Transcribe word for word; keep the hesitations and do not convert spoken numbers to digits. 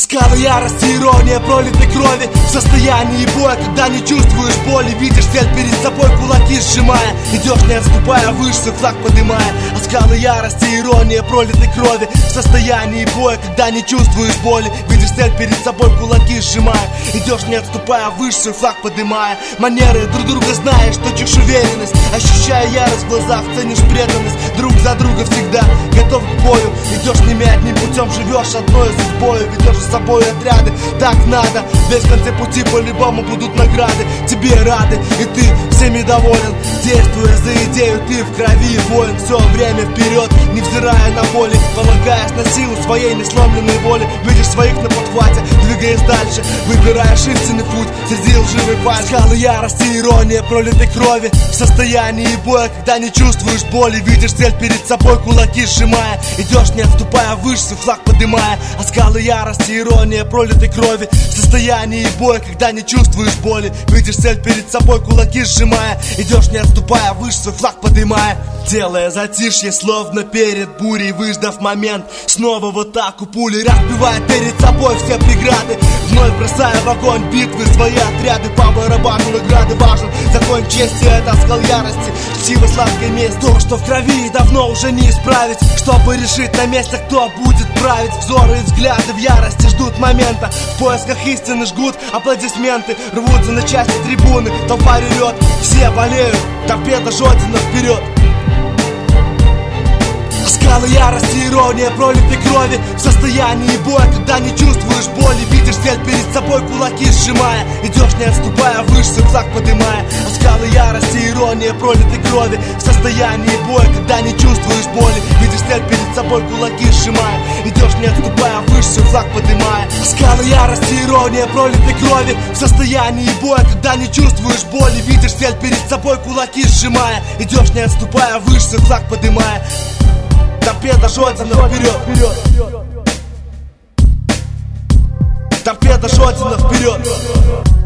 Оскалы ярости, ирония пролитой крови. В состоянии боя, когда не чувствуешь боли. Видишь цель перед собой, кулаки сжимая. Идешь не отступая, выше флаг подымая. Оскалы ярости, ирония пролитой крови. В состоянии боя, когда не чувствуешь боли. Видишь цель перед собой, кулаки сжимая. Идешь не отступая, выше флаг подымая. Манеры друг друга знаешь, точишь уверенность. Ощущая ярость в глазах, ценишь преданность. Друг за друга всегда готов к бою. Идешь не одним путем, живешь одной судьбой. Ведешь с собой отряды, так надо. Весь в конце пути по-любому будут награды. Тебе рады, и ты всеми доволен. Действуя за идею, ты в крови воин. Все время вперед, невзирая на боли. Полагаясь на силу своей несломленной воли. Видишь своих на подхвате, двигаясь дальше. Выбираешь истинный путь среди лживой фальши. Скалы ярости, ирония пролитой крови. В состоянии боя, когда не чувствуешь боли. Видишь цель перед собой, кулаки сжимая. Идешь не отступая, выше флаг подымая. Оскалы ярости, ирония пролитой крови. В состоянии боя, когда не чувствуешь боли. Видишь цель перед собой, кулаки сжимая. Идешь не отступая, выше флаг подымая. Делая затишье, словно перед бурей. Выждав момент, снова в атаку пули. Разбивая перед собой все преграды. Вновь бросая в огонь битвы свои отряды. По барабану награды важен закон чести. Это оскал ярости, чтиво сладкой месть. То, что в крови давно уже не исправить. Чтобы решить на месте, кто будет править. Взоры и взгляды в ярости ждут момента. В поисках истины жгут аплодисменты. Рвутся на части трибуны, толпа ревет. Все болеют, торпеда Жодина вперед. Оскалы ярости, ирония пролитой крови. В состоянии боя, когда не чувствуешь боли. Видишь цель перед собой, кулаки сжимая. Идешь не отступая, выше флаг подымая. Оскалы ярости, ирония пролитой крови. В состоянии боя, когда не чувствуешь боли. Видишь цель перед собой, кулаки сжимая. Идешь не отступая, выше флаг подымая. Оскалы ярости, ирония пролитой крови. В состоянии боя, когда не чувствуешь боли. Видишь цель перед собой, кулаки сжимая. Идешь не отступая, выше флаг подымая. Торпеда Жодина вперед. Торпеда Жодина вперед.